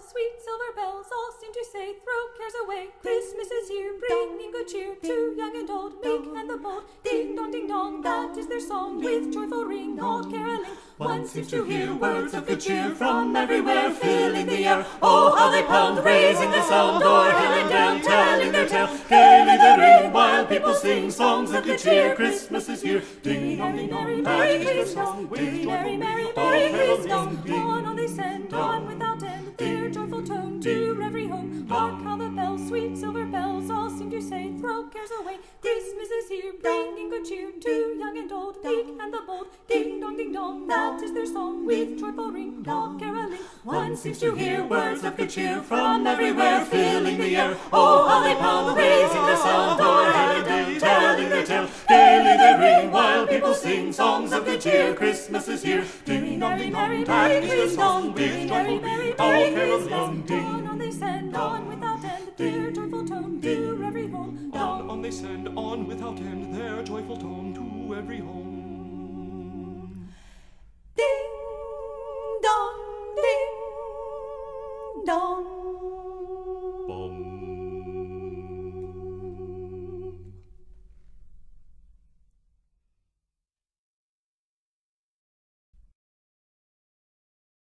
bells, sweet silver bells, all seem to say, throw cares away. Christmas is here, bringing good cheer to young and old, meek and the bold. Ding dong, that is their song, with joyful ring, all caroling. One seems to hear words of good cheer from everywhere, filling the air. Oh, how they pound, raising the sound, o'er hill and down, telling their tale. Gaily they ring, while people sing songs of good cheer. Christmas is here. Ding dong, that is their song, with joyful ring, all caroling. On they send, on without end, their joyful tone to every home. Hark how the bells, sweet silver bells, all seem to say, throw cares away. Christmas is here, bringing good cheer to young and old, meek and the bold. Ding dong, that is their song, with joyful ring, all caroling. One seems to hear words of good cheer from everywhere, filling the air. Oh, how they pound, raising the sound, o'er hill and down, telling their tale. Gaily they ring, while people sing songs of good cheer. Christmas is here. Ding dong, that is their song, with joyful ring, all caroling. On they send, on without end, their joyful tone to every home. On they send, on without end, their joyful tone to every home.